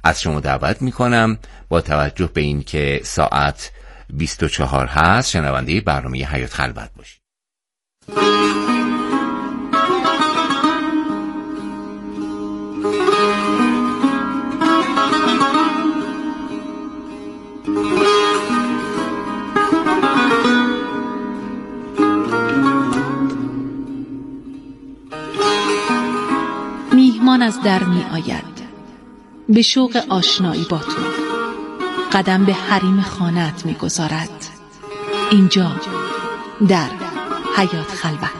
از شما دعوت میکنم با توجه به این که ساعت 24 هست شنونده برنامه حیات خلوت باشید. میهمان از در می آید به شوق آشنایی با تو، قدم به حریم خانه‌ات می گذارد. اینجا در حیات خلوت.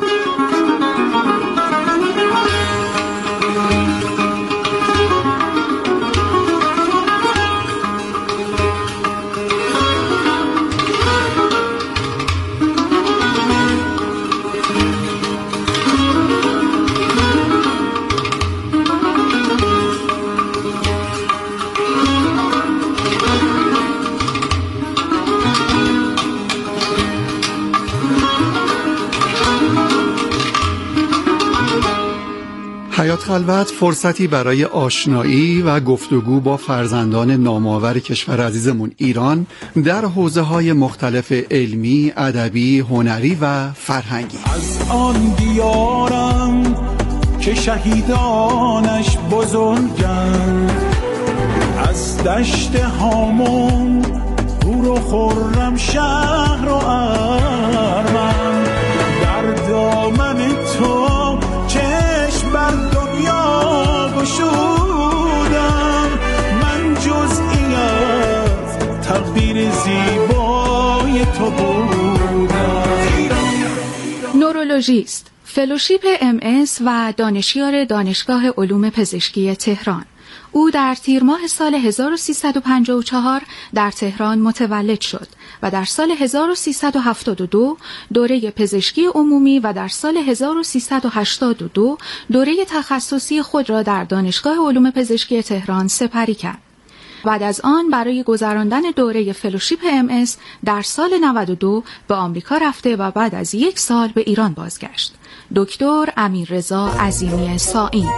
حیات خلوت فرصتی برای آشنایی و گفتگو با فرزندان نامآور کشور عزیزمون ایران در حوزه‌های مختلف علمی، ادبی، هنری و فرهنگی. از آن دیارم که شهیدانش بزرگند، از دشت هامون پور و خرم شهر و ارمن، در دامن تو چشم بر دنیا گشودم، من جزئی از تقدیر زیبای تو بودم. نورولوژیست، فلوشیپ MS و دانشیار دانشگاه علوم پزشکی تهران. او در تیر ماه سال 1354 در تهران متولد شد و در سال 1372 دوره پزشکی عمومی و در سال 1382 دوره تخصصی خود را در دانشگاه علوم پزشکی تهران سپری کرد. بعد از آن برای گذراندن دوره فلوشیپ MS در سال 92 به آمریکا رفته و بعد از 1 سال به ایران بازگشت. دکتر امیررضا عظیمی سائین.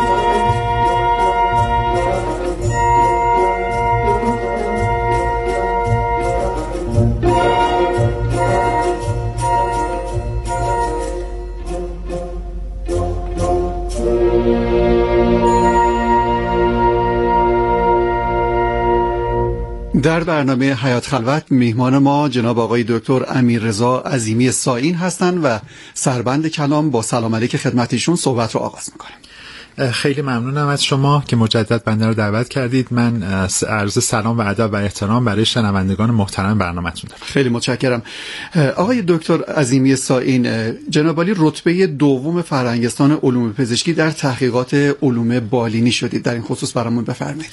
در برنامه حیات خلوت میهمان ما جناب آقای دکتر امیررضا عظیمی سائین هستند و سربند کلام با سلام علیک خدمت ایشون صحبت رو آغاز میکنیم. خیلی ممنونم از شما که مجدد بنده رو دعوت کردید. من عرض سلام و ادب و احترام برای شنوندگان محترم برنامه‌تون دارم. خیلی متشکرم. آقای دکتر عظیمی سائین، جناب عالی رتبه دوم فرهنگستان علوم پزشکی در تحقیقات علوم بالینی شدید. در این خصوص برامون بفرمایید.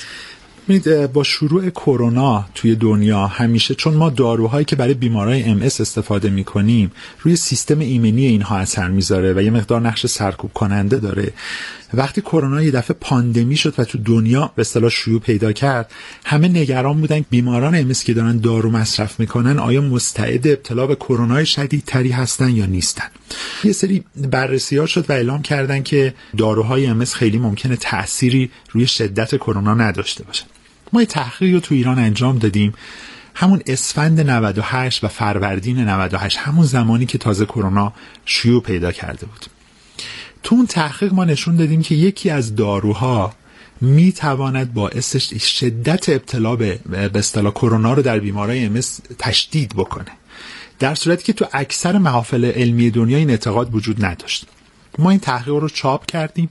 با شروع کرونا توی دنیا همیشه چون ما داروهایی که برای بیمارای MS استفاده میکنیم روی سیستم ایمنی اینها اثر میذاره و یه مقدار نقش سرکوب کننده داره، وقتی کرونا یه دفعه پاندمی شد و تو دنیا به اصطلاح شیوع پیدا کرد، همه نگران بودن بیماران MS که دارن دارو مصرف میکنن آیا مستعد ابتلا به کرونا شدیدتری هستن یا نیستن. یه سری بررسی‌ها شد و اعلام کردن که داروهای MS خیلی ممکنه تأثیری روی شدت کرونا نداشته باشه. ما یه تحقیقی رو تو ایران انجام دادیم همون اسفند 98 و فروردین 98، همون زمانی که تازه کرونا شیوع پیدا کرده بود. تو اون تحقیق ما نشون دادیم که یکی از داروها میتواند باعث شدت ابتلا به اصطلاح کرونا رو در بیمارای MS تشدید بکنه، در صورتی که تو اکثر محافل علمی دنیا این اعتقاد وجود نداشت. ما این تحقیق رو چاپ کردیم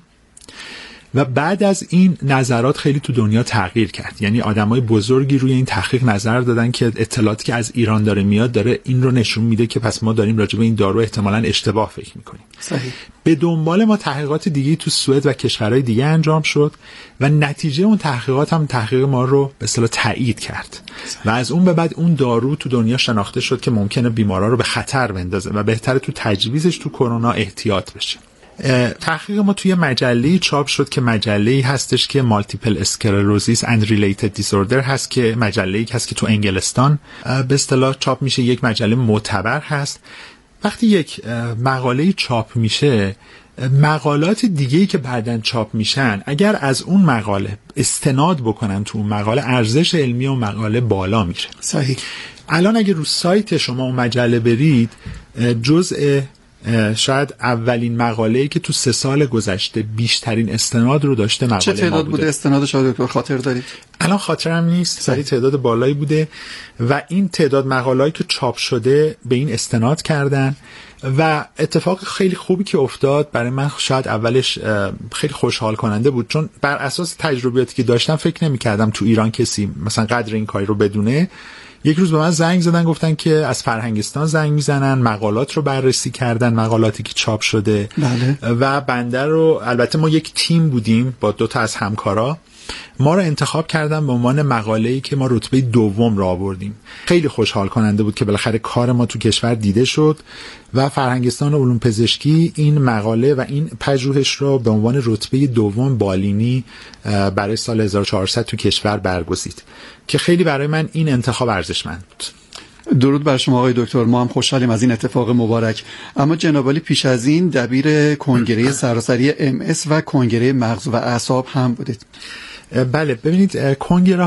و بعد از این نظرات خیلی تو دنیا تغییر کرد. یعنی آدمای بزرگی روی این تحقیق نظر دادن که اطلاعاتی که از ایران داره میاد داره این رو نشون میده که پس ما داریم راجع به این دارو احتمالاً اشتباه فکر میکنیم. صحیح. به دنبال ما تحقیقات دیگه تو سوئد و کشورهای دیگه انجام شد و نتیجه اون تحقیقات هم تحقیق ما رو به اصطلاح تایید کرد. و از اون به بعد اون دارو تو دنیا شناخته شد که ممکنه بیمارا رو به خطر بندازه و بهتره تو تجویزش تو کرونا احتیاط بشه. تحقیق ما توی مجله‌ای چاپ شد که مجله‌ای هستش که مالتیپل اسکلروزیس اند ریلیتد دیسوردر هست، که مجله‌ای هست که تو انگلستان به اصطلاح چاپ میشه، یک مجله معتبر هست. وقتی یک مقاله چاپ میشه مقالات دیگه‌ای که بعداً چاپ میشن اگر از اون مقاله استناد بکنن تو اون مقاله، ارزش علمی اون مقاله بالا میره. صحیح. الان اگه رو سایت شما اون مجله برید، جزء شاید اولین مقاله‌ای که تو 3 سال گذشته بیشترین استناد رو داشته مقاله چه تعداد بوده استنادش دکتر خاطر دارید؟ الان خاطرم نیست، ولی تعداد بالایی بوده و این تعداد مقاله‌ای که چاپ شده به این استناد کردن و اتفاق خیلی خوبی که افتاد برای من، شاید اولش خیلی خوشحال کننده بود، چون بر اساس تجربیاتی که داشتم فکر نمی‌کردم تو ایران کسی مثلا قدر این کاری رو بدونه. یک روز به من زنگ زدن، گفتن که از فرهنگستان زنگ میزنن، مقالات رو بررسی کردن، مقالاتی که چاپ شده. بله. و بنده رو، البته ما یک تیم بودیم با 2 تا از همکارا، ما رو انتخاب کردن به عنوان مقاله‌ای که ما رتبه 2 را آوردیم. خیلی خوشحال کننده بود که بالاخره کار ما تو کشور دیده شد و فرهنگستان علوم پزشکی این مقاله و این پژوهش رو به عنوان رتبه 2 بالینی برای سال 1400 تو کشور برگزید که خیلی برای من این انتخاب ارزشمند بود. درود بر شما آقای دکتر، ما هم خوشحالیم از این اتفاق مبارک. اما جناب عالی پیش از این دبیر کنگره سراسری MS و کنگره مغز و اعصاب هم بودید. بله، ببینید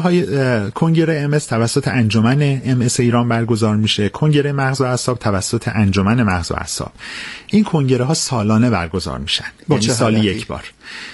کنگره MS توسط انجمن MS ایران برگزار میشه، کنگره مغز و اعصاب توسط انجمن مغز و اعصاب. این کنگره ها سالانه برگزار میشن، یعنی سالی 1 بار.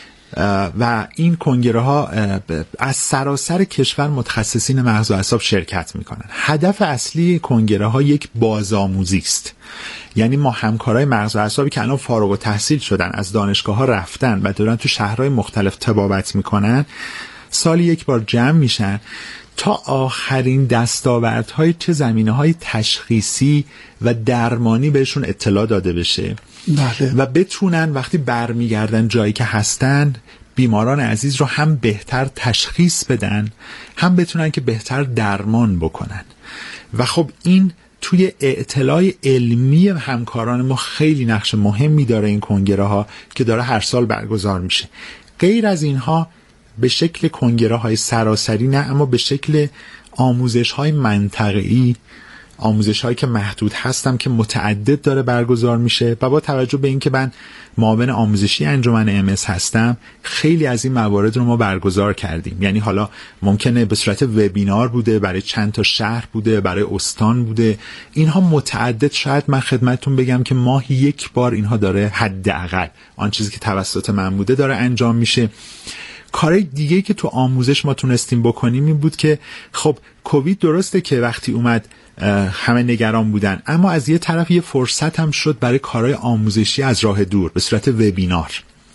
و این کنگره ها از سراسر کشور متخصصین مغز و اعصاب شرکت میکنن. هدف اصلی کنگره ها یک بازآموزی است، یعنی ما همکارای مغز و اعصابی که الان فارغ التحصیل شدن، از دانشگاه ها رفتن و دارن تو شهرهای مختلف طبابت میکنن، سالی 1 بار جمع میشن تا آخرین دستاوردهای چه زمینه‌های تشخیصی و درمانی بهشون اطلاع داده بشه. بله. و بتونن وقتی برمیگردن جایی که هستن بیماران عزیز رو هم بهتر تشخیص بدن، هم بتونن که بهتر درمان بکنن. و خب این توی اطلاع علمی همکاران ما خیلی نقش مهمی داره این کنگره ها که داره هر سال برگزار میشه. غیر از اینها به شکل کنگره های سراسری نه، اما به شکل آموزش های منطقه‌ای، آموزش هایی که محدود هستم که متعدد داره برگزار میشه. و با توجه به اینکه من معاون آموزشی انجمن MS هستم، خیلی از این موارد رو ما برگزار کردیم. یعنی حالا ممکنه به صورت وبینار بوده، برای چند تا شهر بوده، برای استان بوده، اینها متعدد. شاید من خدمتتون بگم که ماهی 1 بار اینها داره، حداقل آن چیزی که توسط من بوده، داره انجام میشه. کارهای دیگه‌ای که تو آموزش ما تونستیم بکنیم این بود که خب کووید درسته که وقتی اومد همه نگران بودن، اما از یه طرف یه فرصت هم شد برای کارهای آموزشی از راه دور به صورت وبینار.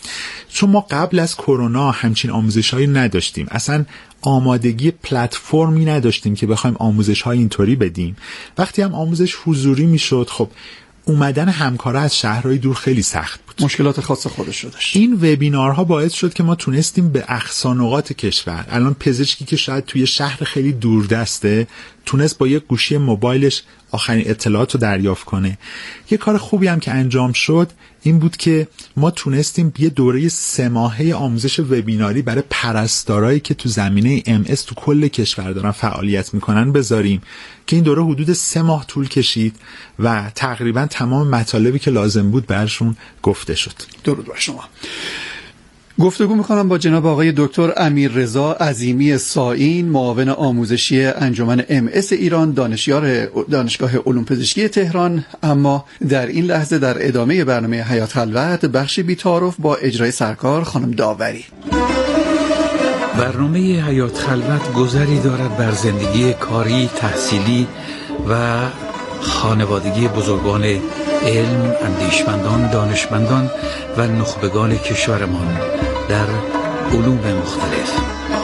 چون ما قبل از کرونا همچین آموزش‌هایی نداشتیم، اصلا آمادگی پلتفرمی نداشتیم که بخوایم آموزش‌های اینطوری بدیم. وقتی هم آموزش حضوری میشد، خب اومدن همکارا از شهرهای دور خیلی سخت بود، مشکلات خاص خودش داشت. این وبینارها باعث شد که ما تونستیم به اقصا نقاط کشور، الان پزشکی که شاید توی شهر خیلی دوردسته تونست با یک گوشی موبایلش آخرین اطلاعات رو دریافت کنه. یه کار خوبی هم که انجام شد این بود که ما تونستیم یه دوره 3 ماهه آموزش وبیناری برای پرستارایی که تو زمینه MS تو کل کشور دارن فعالیت میکنن بذاریم، که این دوره حدود 3 ماه طول کشید و تقریبا تمام مطالبی که لازم بود برشون گفته شد. درود بر شما. گفتگو میکنم با جناب آقای دکتر امیررضا عظیمی سائین، معاون آموزشی انجمن MS ایران، دانشیار دانشگاه علوم پزشکی تهران. اما در این لحظه در ادامه برنامه حیات خلوت، بخش بی‌تعارف با اجرای سرکار خانم داوری. برنامه حیات خلوت گذری دارد بر زندگی کاری، تحصیلی و خانوادگی بزرگان علم، اندیشمندان، دانشمندان و نخبگان کشورمان در علوم مختلف.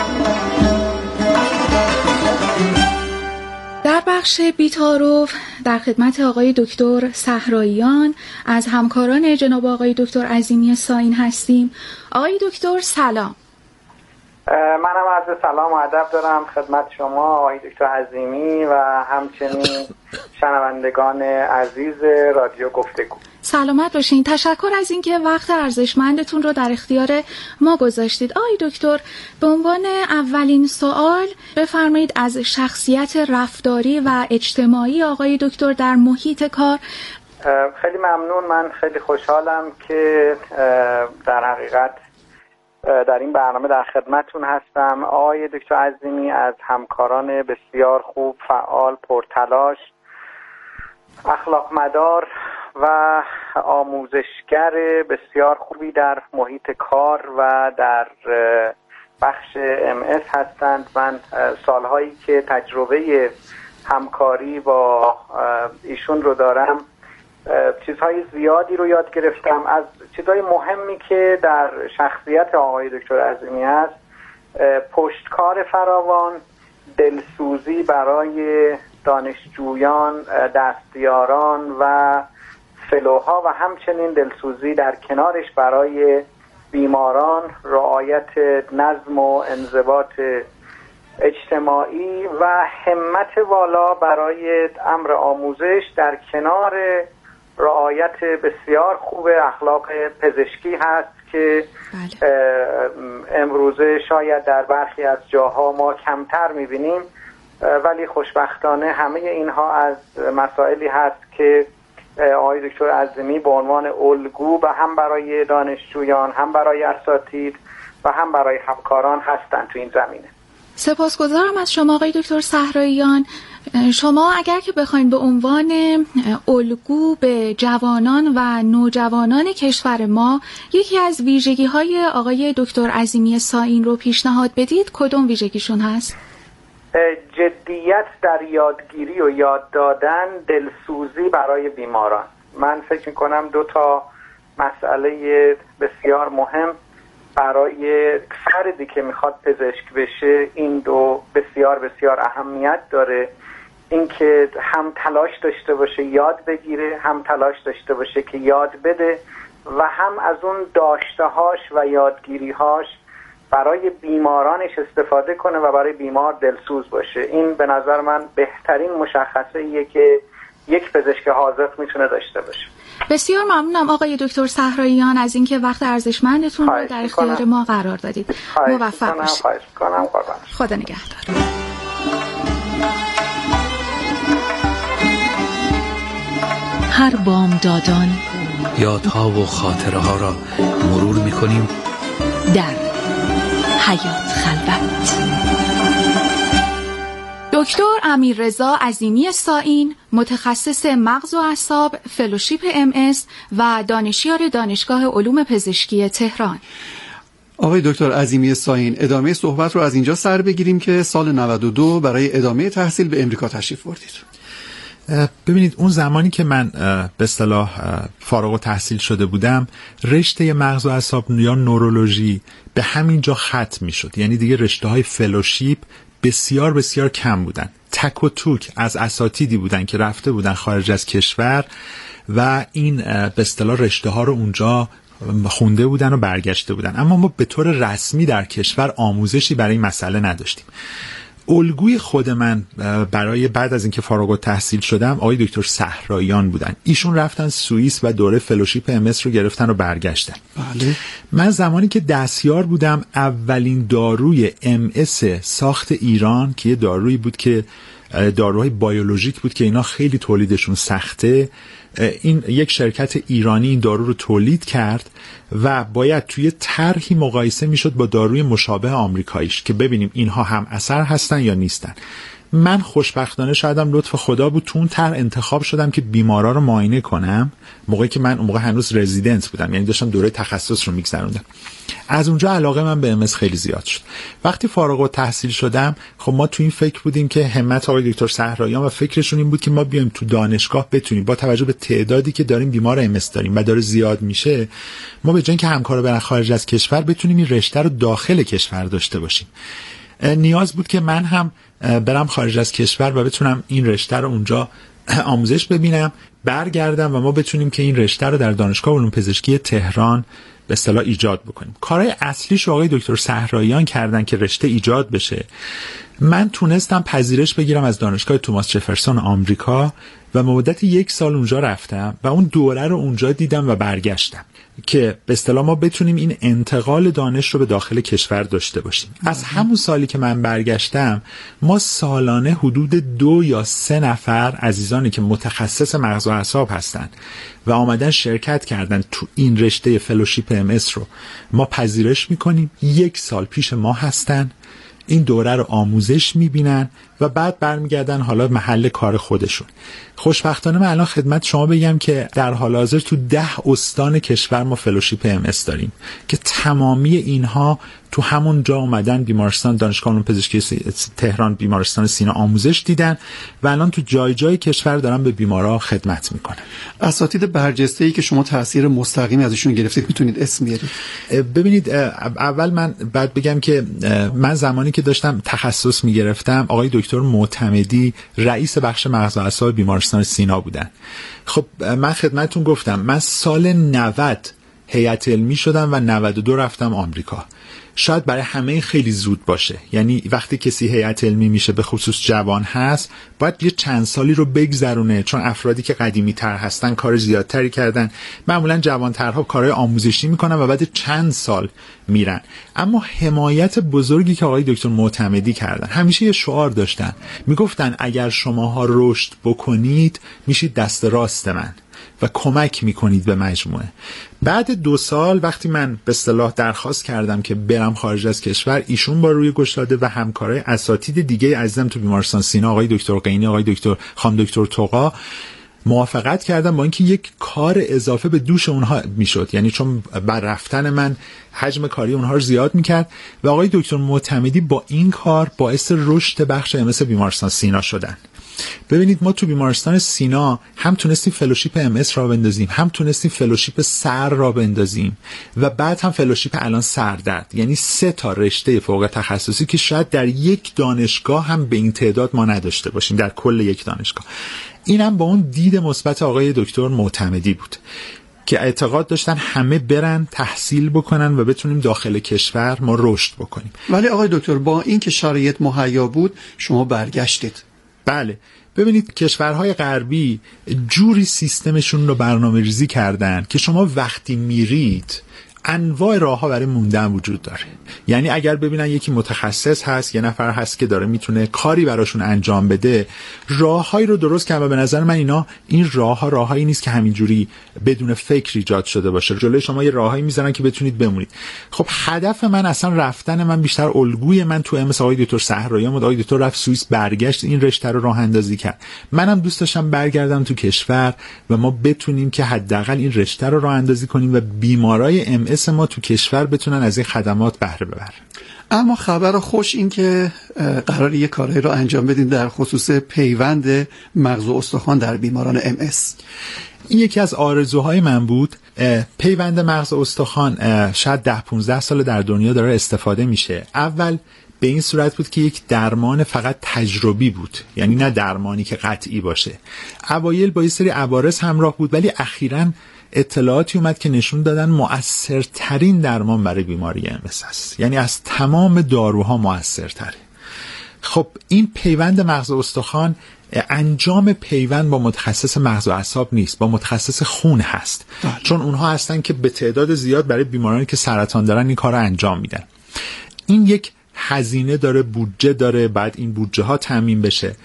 در بخش بی‌تعارف در خدمت آقای دکتر صحراییان از همکاران جناب آقای دکتر عظیمی سائین هستیم. آقای دکتر سلام. منم عرض سلام و ادب دارم خدمت شما آقای دکتر عظیمی و همچنین شنوندگان عزیز رادیو گفتگو. سلامت باشین. تشکر از اینکه وقت ارزشمندتون رو در اختیار ما گذاشتید. آقای دکتر، به عنوان اولین سوال بفرمایید از شخصیت رفتاری و اجتماعی آقای دکتر در محیط کار خیلی ممنون. من خیلی خوشحالم که در حقیقت در این برنامه در خدمتون هستم. آقای دکتر عظیمی از همکاران بسیار خوب، فعال، پرتلاش، اخلاق مدار و آموزشگر بسیار خوبی در محیط کار و در بخش MS هستند. من سالهایی که تجربه همکاری با ایشون رو دارم چیزهای زیادی رو یاد گرفتم. از چیزهای مهمی که در شخصیت آقای دکتر عظیمی هست پشتکار فراوان، دلسوزی برای دانشجویان، دستیاران و فلوها و همچنین دلسوزی در کنارش برای بیماران، رعایت نظم و انضباط اجتماعی و همت والا برای امر آموزش در کنار رعایت بسیار خوب اخلاق پزشکی هست که امروزه شاید در برخی از جاها ما کمتر میبینیم، ولی خوشبختانه همه اینها از مسائلی هست که آقای دکتر عظیمی به عنوان الگو و هم برای دانشجویان، هم برای اساتید و هم برای همکاران هستند تو این زمینه. سپاسگزارم از شما آقای دکتر صحراییان. شما اگر که بخواید به عنوان الگو به جوانان و نوجوانان کشور ما یکی از ویژگی‌های آقای دکتر عظیمی سائین رو پیشنهاد بدید، کدوم ویژگیشون هست؟ جدیت در یادگیری و یاد دادن، دلسوزی برای بیماران. من فکر می‌کنم 2 تا مسئله بسیار مهم برای فردی که میخواد پزشک بشه، این 2 بسیار بسیار اهمیت داره. اینکه هم تلاش داشته باشه یاد بگیره، هم تلاش داشته باشه که یاد بده و هم از اون داشته‌هاش و یادگیری‌هاش برای بیمارانش استفاده کنه و برای بیمار دلسوز باشه. این به نظر من بهترین مشخصه‌ایه که یک پزشک حاذق میتونه داشته باشه. بسیار ممنونم آقای دکتر صحراییان از اینکه وقت ارزشمندتون رو در اختیار ما قرار دادید. موفق باشید. خدا نگهدار. هر بامدادان یادها و خاطره ها را مرور می‌کنیم در حیات خلوت. دکتر امیررضا عظیمی سائین، متخصص مغز و اعصاب، فلوشیپ MS و دانشیار دانشگاه علوم پزشکی تهران. آقای دکتر عظیمی سائین، ادامه صحبت رو از اینجا سر بگیریم که سال 92 برای ادامه تحصیل به امریکا تشریف بردید. ببینید اون زمانی که من به اصطلاح فارغ التحصیل شده بودم، رشته مغز و اعصاب یا نورولوژی به همین جا ختم میشد. یعنی دیگه رشته‌های فلوشیپ بسیار بسیار کم بودن. تک و توک از اساتیدی بودن که رفته بودن خارج از کشور و این به اصطلاح رشته ها رو اونجا خونده بودن و برگشته بودن، اما ما به طور رسمی در کشور آموزشی برای این مسئله نداشتیم. الگوی خود من برای بعد از اینکه فارغ التحصیل شدم آقای دکتر صحراییان بودن. ایشون رفتن سوئیس و دوره فلوشیپ MS رو گرفتن و برگشتن. بله. من زمانی که دستیار بودم اولین داروی MS ساخت ایران که یه دارویی بود که داروهای بیولوژیک بود که اینا خیلی تولیدشون سخته، این یک شرکت ایرانی این دارو رو تولید کرد و باید توی طرحی مقایسه میشد با داروی مشابه آمریکاییش که ببینیم اینها هم اثر هستن یا نیستن. من خوشبختانه شایدم لطف خدا بود تو اون طرح انتخاب شدم که بیمارا رو معاینه کنم، موقعی که من اون موقع هنوز رزیدنت بودم، یعنی داشتم دوره تخصص رو میگذروندم. از اونجا علاقه من به MS خیلی زیاد شد. وقتی فارغ التحصیل شدم، خب ما تو این فکر بودیم که همت آقای دکتر صحراییان و فکرشون این بود که ما بیایم تو دانشگاه بتونیم با توجه به تعدادی که داریم بیمار MS داریم و داره زیاد میشه، ما به جای اینکه همکارا برن خارج از کشور بتونیم این رشته رو داخل کشور داشته باشیم. نیاز بود که من هم برم خارج از کشور و بتونم این رشته رو اونجا آموزش ببینم، برگردم و ما بتونیم که این رشته رو در دانشگاه علوم پزشکی تهران به اصطلاح ایجاد بکنیم. کارهای اصلیش آقای دکتر صحراییان کردن که رشته ایجاد بشه. من تونستم پذیرش بگیرم از دانشگاه توماس جفرسون آمریکا و مدت 1 سال اونجا رفتم و اون دوره رو اونجا دیدم و برگشتم که به اصطلاح ما بتونیم این انتقال دانش رو به داخل کشور داشته باشیم. از همون سالی که من برگشتم ما سالانه حدود 2 یا 3 نفر عزیزانی که متخصص مغز و اعصاب هستن و آمدن شرکت کردن تو این رشته فلوشیپ MS رو ما پذیرش میکنیم. 1 سال پیش ما هستن، این دوره رو آموزش میبینن و بعد برمیگردن حالا محل کار خودشون. خوشبختانه من الان خدمت شما بگم که در حال حاضر تو 10 استان کشور ما فلوشیپ MS داریم که تمامی اینها تو همون جا اومدن بیمارستان دانشگاه علوم پزشکی تهران، بیمارستان سینا آموزش دیدن و الان تو جای جای کشور دارن به بیمارا خدمت میکنن. اساتید برجسته‌ای که شما تاثیر مستقیمی ازشون گرفتید میتونید اسم بیارید؟ ببینید اول من بعد بگم که من زمانی که داشتم تخصص میگرفتم آقای دکتر معتمدی رئیس بخش مغز و اعصاب بیمارستان سینا بودن. خب من خدمتتون گفتم من سال 90 هیئت علمی شدم و 92 رفتم آمریکا. شاید برای همه خیلی زود باشه، یعنی وقتی کسی هیئت علمی میشه به خصوص جوان هست باید یه چند سالی رو بگذرونه، چون افرادی که قدیمی تر هستن کار زیادتری کردن، معمولا جوانترها کارهای آموزشی میکنن و بعد چند سال میرن. اما حمایت بزرگی که آقای دکتر معتمدی کردن، همیشه یه شعار داشتن، میگفتن اگر شماها رشد بکنید میشید دست راست من و کمک میکنید به مجموعه. بعد 2 سال وقتی من به اصطلاح درخواست کردم که برم خارج از کشور، ایشون با روی گوش داده و همکارای اساتید دیگه عزیزم تو بیمارستان سینا، آقای دکتر قینی، آقای دکتر خانم دکتر توقا، موافقت کردم با اینکه یک کار اضافه به دوش اونها میشد، یعنی چون بر رفتن من حجم کاری اونها رو زیاد میکرد و آقای دکتر معتمدی با این کار باعث رشد بخش MS بیمارستان سینا شدن. ببینید ما تو بیمارستان سینا هم تونستیم فلوشیپ MS را بندازیم، هم تونستیم فلوشیپ سر را بندازیم و بعد هم فلوشیپ الان سردرد، یعنی 3 تا رشته فوق تخصصی که شاید در یک دانشگاه هم به این تعداد ما نداشته باشیم در کل یک دانشگاه. اینم با اون دید مثبت آقای دکتر معتمدی بود که اعتقاد داشتن همه برن تحصیل بکنن و بتونیم داخل کشور ما رشد بکنیم. ولی آقای دکتر با این که شرایط مهیا بود شما برگشتید. بله، ببینید کشورهای غربی جوری سیستمشون رو برنامه‌ریزی کردن که شما وقتی میرید انواع راه‌ها برای موندن وجود داره. یعنی اگر ببینن یکی متخصص هست، یه نفر هست که داره میتونه کاری براشون انجام بده، راههایی رو درست کردن و به نظر من این راه‌ها راههایی نیست که همینجوری بدون فکر ایجاد شده باشه. جلوی شما یه راههایی میذارن که بتونید بمونید. خب هدف من اصلا رفتن من بیشتر الگوی من تو MS آقای دکتر صحرایی بود. آقای دکتر رفت سوئیس، برگشت این رشته رو راه اندازی کرد. منم دوست داشتم برگردم تو کشور و ما بتونیم که حداقل این رشته رو راه اندازی کنیم و بیمارای MS ما تو کشور بتونن از این خدمات بهره ببرن. اما خبر خوش این که قراره یه کارهایی رو انجام بدین در خصوص پیوند مغز و استخوان در بیماران MS. این یکی از آرزوهای من بود. پیوند مغز و استخوان شاید 10-15 سال در دنیا داره استفاده میشه. اول به این صورت بود که یک درمان فقط تجربی بود، یعنی نه درمانی که قطعی باشه. اوایل با یه سری عوارض همراه بود، ولی اخیراً اطلاعاتی اومد که نشون دادن مؤثرترین درمان برای بیماری MS است، یعنی از تمام داروها مؤثرتره. خب این پیوند مغز و استخوان انجام پیوند با متخصص مغز و اعصاب نیست، با متخصص خون هست. چون اونها هستن که به تعداد زیاد برای بیمارانی که سرطان دارن این کار رو انجام میدن. این یک هزینه داره، بودجه داره، بعد این بودجه ها تامین بشه.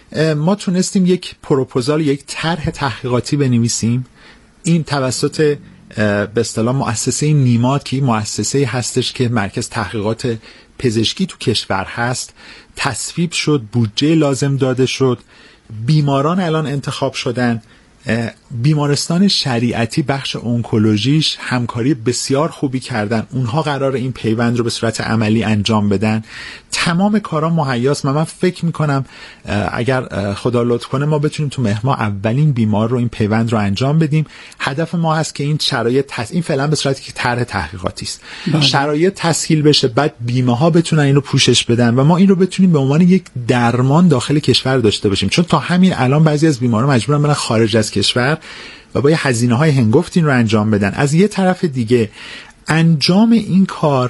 ما تونستیم یک پروپوزال، یک طرح تحقیقاتی بنویسیم. این توسط به اصطلاح مؤسسه نیماد که مؤسسه هستش که مرکز تحقیقات پزشکی تو کشور هست تصویب شد، بودجه لازم داده شد، بیماران الان انتخاب شدن. بیمارستان شریعتی بخش اونکولوژیش همکاری بسیار خوبی کردن، اونها قراره این پیوند رو به صورت عملی انجام بدن. تمام کارا مهیاست. من فکر میکنم اگر خدا لطف کنه ما بتونیم تو مهر ماه اولین بیمار رو این پیوند رو انجام بدیم. هدف ما هست که این شرایط این فعلا به صورتی که طرح تحقیقاتی است، شرایط تسهیل بشه، بعد بیمه ها بتونن اینو پوشش بدن و ما این رو بتونیم به عنوان یک درمان داخل کشور داشته باشیم. چون تا همین الان بعضی از بیمارا مجبورن برن خارج از کشور و با هزینه‌های هنگفت این رو انجام بدن. از یه طرف دیگه انجام این کار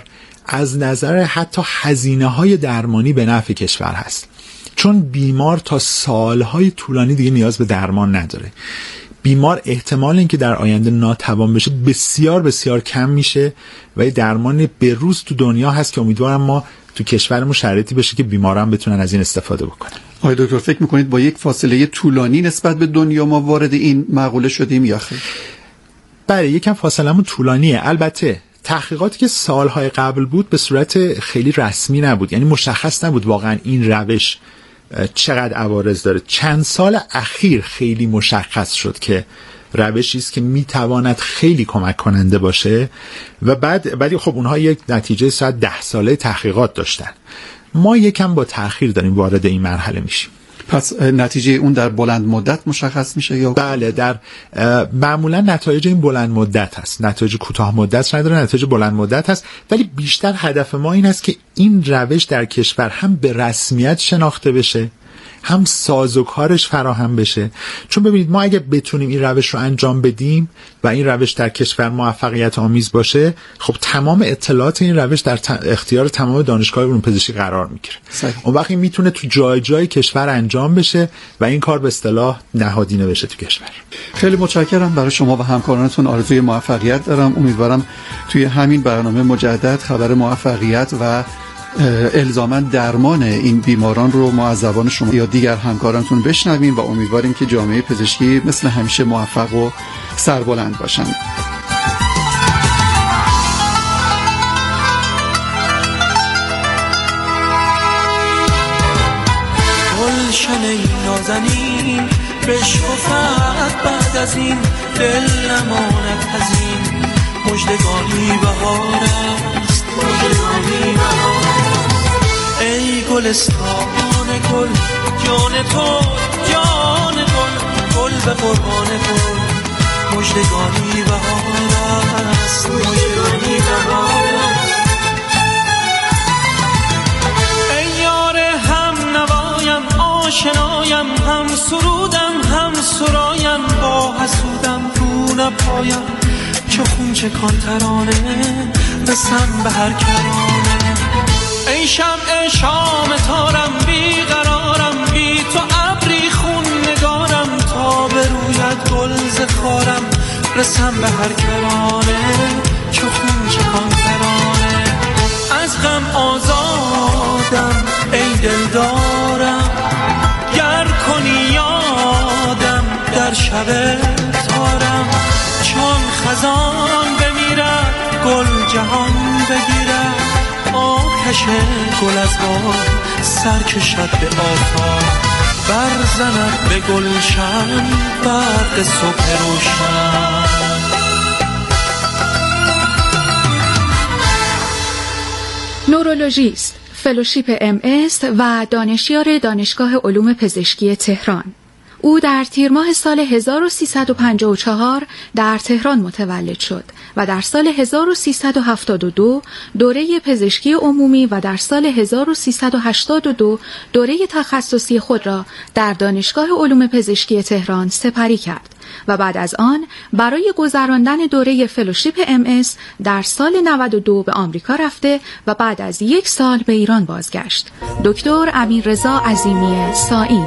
از نظر حتی هزینه‌های درمانی به نفع کشور هست، چون بیمار تا سالهای طولانی دیگه نیاز به درمان نداره. بیمار احتمال اینکه در آینده ناتوان بشه بسیار بسیار کم میشه و یه درمان به روز تو دنیا هست که امیدوارم ما تو کشورمون شرایطی بشه که بیماران بتونن از این استفاده بکنن. آقای دکتر فکر میکنید با یک فاصله طولانی نسبت به دنیا ما وارد این مقوله شدیم یا خیر؟ بله، یکم فاصله‌مون طولانیه. البته تحقیقاتی که سالهای قبل بود به صورت خیلی رسمی نبود، یعنی مشخص نبود واقعا این روش چقدر عوارض داره. چند سال اخیر خیلی مشخص شد که روشی است که میتواند خیلی کمک کننده باشه و بعد خب اونها یک نتیجه ساعت 10 ساله تحقیقات داشتن. ما یکم با تأخیر داریم وارد این مرحله میشیم. پس نتیجه اون در بلند مدت مشخص میشه یا؟ بله، در معمولا نتایج این بلند مدت هست، نتایج کوتاه مدت نداره، نتایج بلند مدت هست، ولی بیشتر هدف ما این است که این روش در کشور هم به رسمیت شناخته بشه، هم سازوکارش فراهم بشه. چون ببینید ما اگه بتونیم این روش رو انجام بدیم و این روش در کشور موفقیت آمیز باشه، خب تمام اطلاعات این روش در اختیار تمام دانشگاه علوم پزشکی قرار میگیره. اون وقت میتونه تو جای جای کشور انجام بشه و این کار به اصطلاح نهادینه بشه تو کشور. خیلی متشکرم. برای شما و همکارانتون آرزوی موفقیت دارم. امیدوارم توی همین برنامه مجدد خبر موفقیت و الزاماً درمان این بیماران رو ما از زبان شما یا دیگر همکارانتون بشنویم و امیدواریم که جامعه پزشکی مثل همیشه موفق و سربلند باشن. گلشن نازنین بشکفت بعد از این، دل نماند هزین، مژدگانی بهار است، مژدگانی بهار. ای گلستان گل، جان تو جان گل، گل به قربان گل، مژدگانی بهار است، مژدگانی بهار. ای یار هم نوایم، آشنایم، هم سرودم هم سرایم، با حسودم رو نپایم، چو خونچه کان ترانه رسم به هر کرانه. ای شمع شام تارم، بی قرارم، بی تو ابری خون نگارم، تا به رویت گل ز خارم رسم به هر کرانه، چو خونچه کان ترانه. از غم آزادم ای دلدارم، گر کنی یادم در شب تارم، چون خزان بمیرد گل جهان بگیرد، آتش گل از باد سر کشد به آفاق، برزند به گلشن برق صبح روشن. نورولوژیست، فلوشیپ MS و دانشیار دانشگاه علوم پزشکی تهران. او در تیر ماه سال 1354 در تهران متولد شد و در سال 1372 دوره پزشکی عمومی و در سال 1382 دوره تخصصی خود را در دانشگاه علوم پزشکی تهران سپری کرد و بعد از آن برای گذراندن دوره فلوشیپ MS در سال 92 به آمریکا رفته و بعد از 1 سال به ایران بازگشت. دکتر امیررضا عظیمی سائی.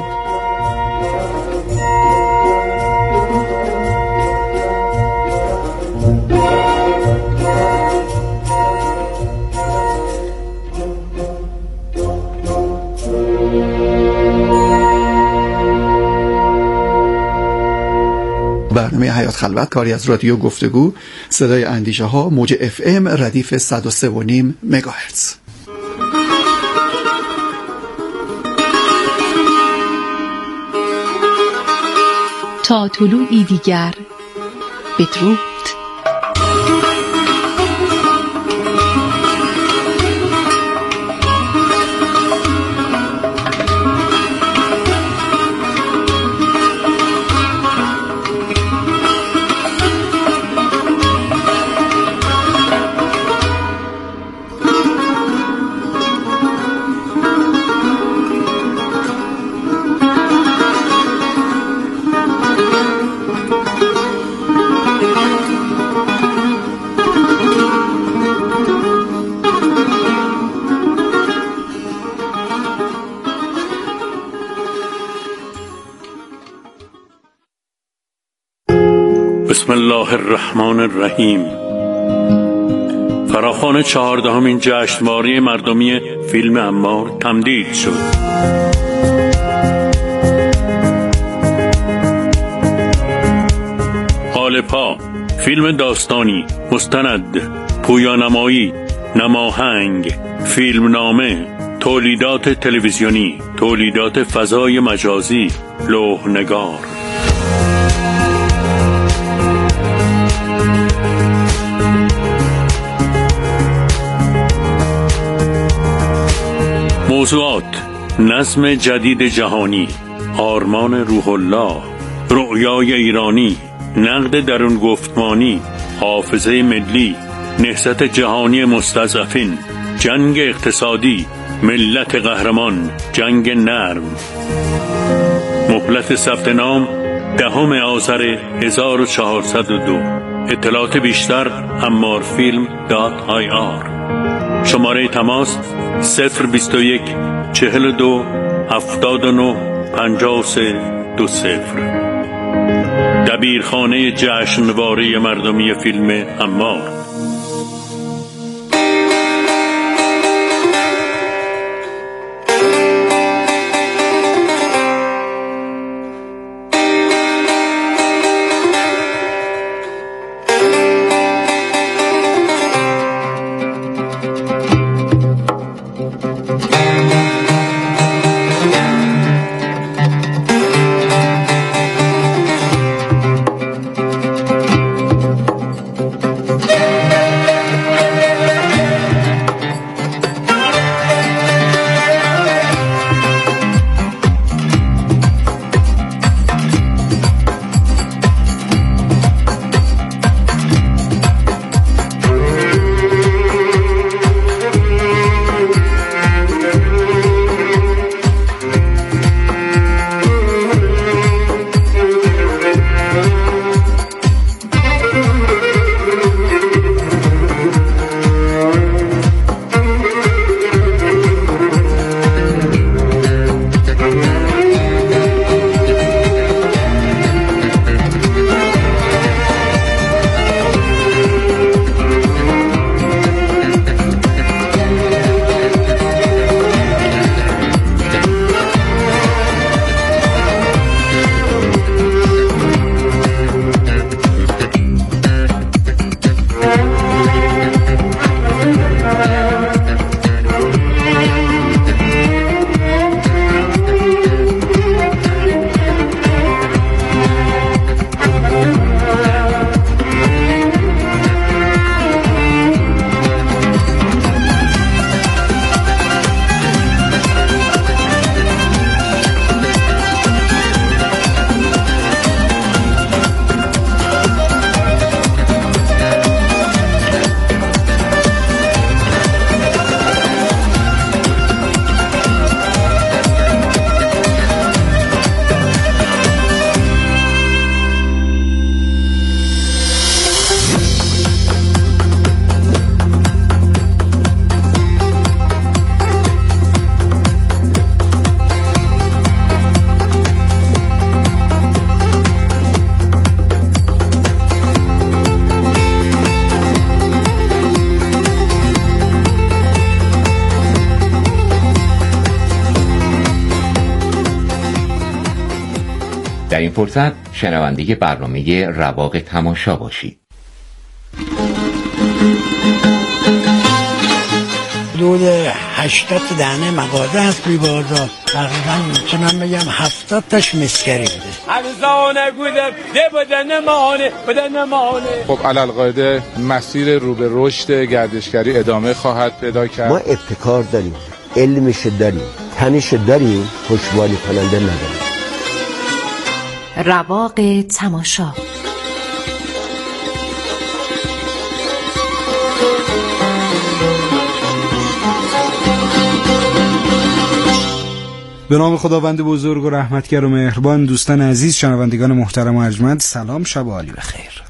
برنامه حیات خلوت کاری از رادیو گفتگو، صدای اندیشه ها، موج FM ردیف 103.5 مگاهرتز. تا طلوعی دیگر بدرود. بسم الله الرحمن الرحیم. فراخوان 14مین جشنواره مردمی فیلم امار تمدید شد. قالب‌ها، فیلم داستانی، مستند، پویانمایی، نماهنگ، فیلمنامه، تولیدات تلویزیونی، تولیدات فضای مجازی، لوح‌نگار. موضوعات: نظم جدید جهانی، آرمان روح الله، رؤیای ایرانی، نقد درون گفتمانی، حافظه ملی، نهضت جهانی مستضعفین، جنگ اقتصادی، ملت قهرمان، جنگ نرم. مهلت ثبت نام 10 آذر 1402. اطلاعات بیشتر ammarfilm.ir. شماره تماس 021 42 79 53 20. دبیرخانه جشنواره مردمی فیلم امار. در این فرصت شنونده برنامه رواق تماشا باشید. حدود 80 دانه مغازه هست توی بازار. تقریبا چه من بگم 70 تاش مسکری بوده. هرزانه گوده بدن مانه. خب علالقاعده مسیر رو به رشد گردشگری ادامه خواهد پیدا کرد. ما ابتکار داریم، علمش داریم، تنش داریم، پشتیبانی کننده نداریم. رواق تماشا. به نام خداوند بزرگ و رحمتگر و مهربان. دوستان عزیز، شنوندگان محترم و ارجمند، سلام، شب عالی بخیر.